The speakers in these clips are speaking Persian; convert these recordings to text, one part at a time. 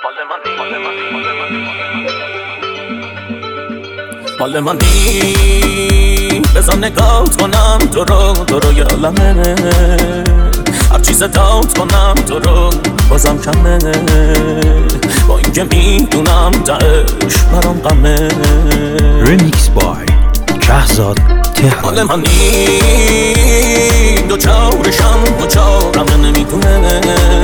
مال منی بزن نگات کنم تو رو یالمه هر چیز داد کنم تو رو بازم کمه با اینکه میدونم دعش برام غمه ریمیکس بای شهزاد تهران. مال منی دو چارشم و چارم نمیدونه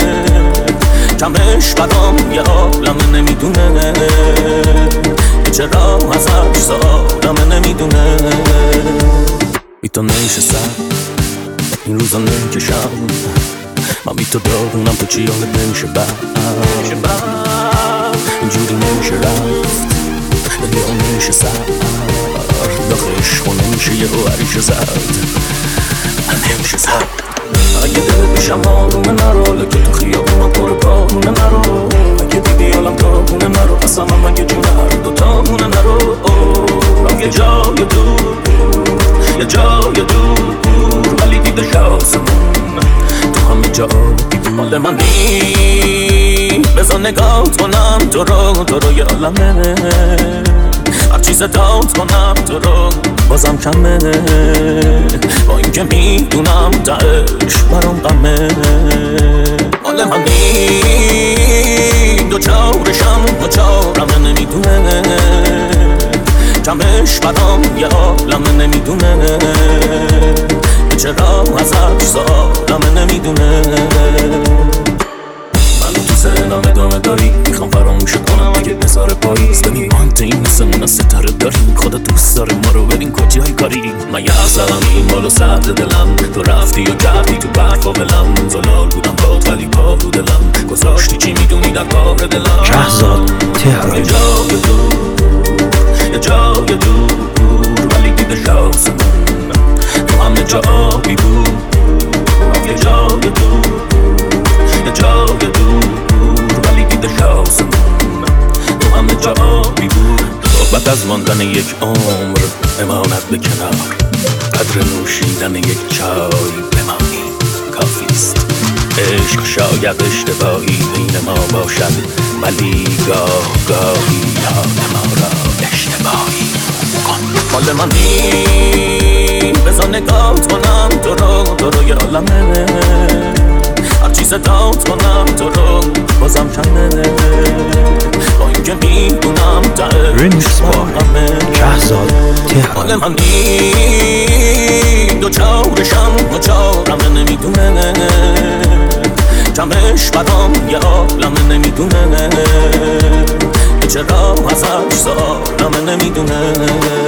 کمش برام یه عالم نمیدونه چرا ازش سالم نمیدونه بی تو نشستم این روزا نکشم من بی تو دارونم تو چی حالت نمیشه اینجوری نمیشه رفت یا نمیشه سر داخلش خونه میشه یه هریشه زد نمیشه زد اگه دل بشم آرومه نرو لکه تو خیابون پر پارونه نرو اگه دیدی عالم تابونه نرو اصلا من مگه جون هر دو تامونه نرو رام یه جای دور یه جای دور ولی دیده شاسمون تو همه جا مال منی بزن نگات کنم تو رو یه عالمه هر چیز داد کنم تو رو بازم کمه با اینکه میدونم دعش برام غمه مال منی دو چارشم و چارم نمیدونه کمش برام یه عالم نمیدونه چرا ازش سالم نمیدونه تو سرنام ادامه داری میخوام فراموش کنم اگه بذاره پاییز ببین ما هم این مثلمون از ستاره داریم خدا دوست داره ما رو ببین کجای کاری من یه اصلم این بالا سرد دلم تو رفتی و کردی تو برف و بلم زلال بودم باد ولی پا رو دلم گذاشتی چی میدونی در کار دلم شهزاد تهران. یه جای دور یه جای دور ولی دیده شاسمون تو همه جا آبی بود یه جای دور یه جای دور ولی دیده شاسمون تو همه جا آبی بود صحبت از ماندن یک عمر امانت به کنار قدر نوشیدن یک چای بمانی کافیست عشق شاید اشتباهی بین ما باشد ولی گاهی یاد ما را اشتباهی کن مال منی بزن نگات کنم تو رو یه عالمه هر چیز داد کنم تو رو بازم کمه با اینکه میدونم ریمیکس بای شهزاد تهران. مال منی دو چارشم و چارم نمیدونه کمش برام یه عالم نمیدونه چرا ازش سالم نمیدونه